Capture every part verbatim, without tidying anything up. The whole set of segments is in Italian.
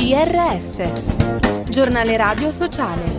G R S, Giornale Radio Sociale.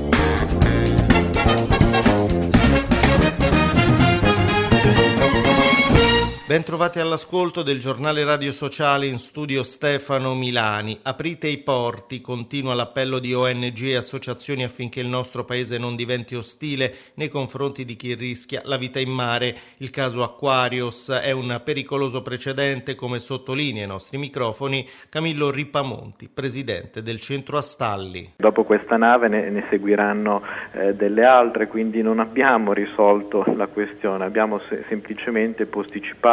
Ben trovati all'ascolto del Giornale Radio Sociale, in studio Stefano Milani. Aprite i porti, continua l'appello di O N G e associazioni affinché il nostro paese non diventi ostile nei confronti di chi rischia la vita in mare. Il caso Aquarius è un pericoloso precedente, come sottolinea ai nostri microfoni Camillo Ripamonti, presidente del centro Astalli. Dopo questa nave ne, ne seguiranno eh, delle altre, quindi non abbiamo risolto la questione, abbiamo se- semplicemente posticipato,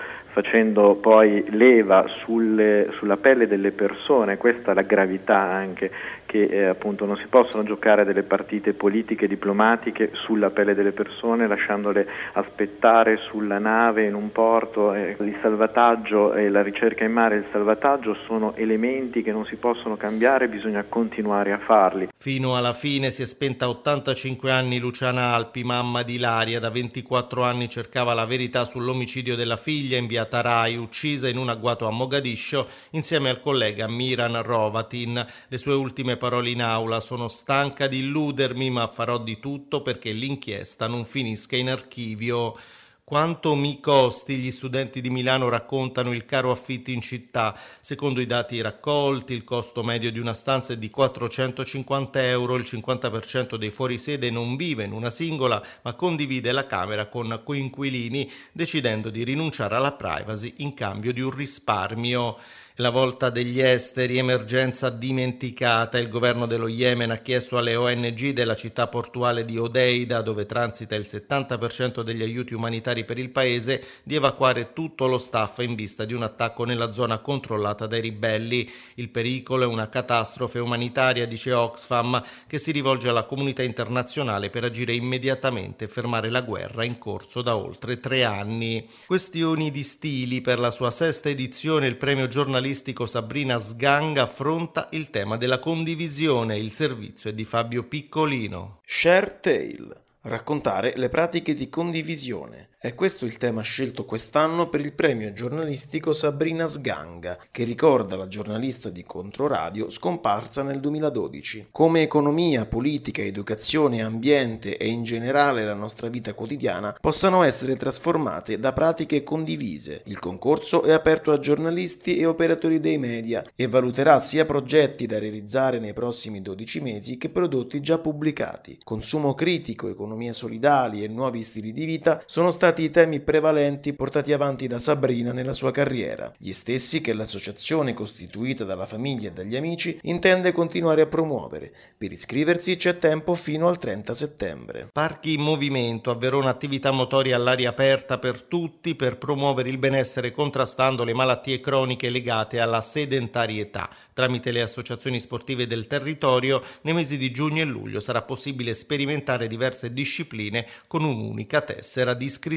facendo poi leva sulle, sulla pelle delle persone. Questa è la gravità anche, che eh, appunto non si possono giocare delle partite politiche, diplomatiche sulla pelle delle persone, lasciandole aspettare sulla nave in un porto. Eh, il salvataggio e la ricerca in mare e il salvataggio sono elementi che non si possono cambiare, bisogna continuare a farli. Fino alla fine si è spenta a ottantacinque anni Luciana Alpi, mamma di Ilaria. Da ventiquattro anni cercava la verità sull'omicidio della figlia in via Tarai, uccisa in un agguato a Mogadiscio insieme al collega Miran Rovatin. Le sue ultime parole in aula: sono stanca di illudermi, ma farò di tutto perché l'inchiesta non finisca in archivio. Quanto mi costi, gli studenti di Milano raccontano il caro affitti in città. Secondo i dati raccolti, il costo medio di una stanza è di quattrocentocinquanta euro, il cinquanta per cento dei fuorisede non vive in una singola, ma condivide la camera con coinquilini, decidendo di rinunciare alla privacy in cambio di un risparmio. La volta degli esteri, emergenza dimenticata. Il governo dello Yemen ha chiesto alle O N G della città portuale di Odeida, dove transita il settanta per cento degli aiuti umanitari per il paese, di evacuare tutto lo staff in vista di un attacco nella zona controllata dai ribelli. Il pericolo è una catastrofe umanitaria, dice Oxfam, che si rivolge alla comunità internazionale per agire immediatamente e fermare la guerra in corso da oltre tre anni. Questioni di stili. Per la sua sesta edizione il premio giornalistico Sabrina Sganga affronta il tema della condivisione. Il servizio è di Fabio Piccolino. Share Tale. Raccontare le pratiche di condivisione. È questo il tema scelto quest'anno per il premio giornalistico Sabrina Sganga, che ricorda la giornalista di Controradio scomparsa nel duemiladodici. Come economia, politica, educazione, ambiente e in generale la nostra vita quotidiana possano essere trasformate da pratiche condivise. Il concorso è aperto a giornalisti e operatori dei media e valuterà sia progetti da realizzare nei prossimi dodici mesi che prodotti già pubblicati. Consumo critico, economia solidale e nuovi stili di vita sono stati i temi prevalenti portati avanti da Sabrina nella sua carriera, gli stessi che l'associazione costituita dalla famiglia e dagli amici intende continuare a promuovere. Per iscriversi c'è tempo fino al trenta settembre. Parchi in movimento. A Verona attività motorie all'aria aperta per tutti per promuovere il benessere contrastando le malattie croniche legate alla sedentarietà. Tramite le associazioni sportive del territorio, nei mesi di giugno e luglio sarà possibile sperimentare diverse discipline con un'unica tessera di iscrizione.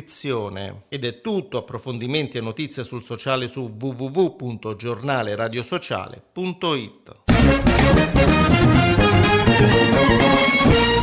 Ed è tutto. Approfondimenti e notizie sul sociale su w w w punto giornale radio sociale punto it.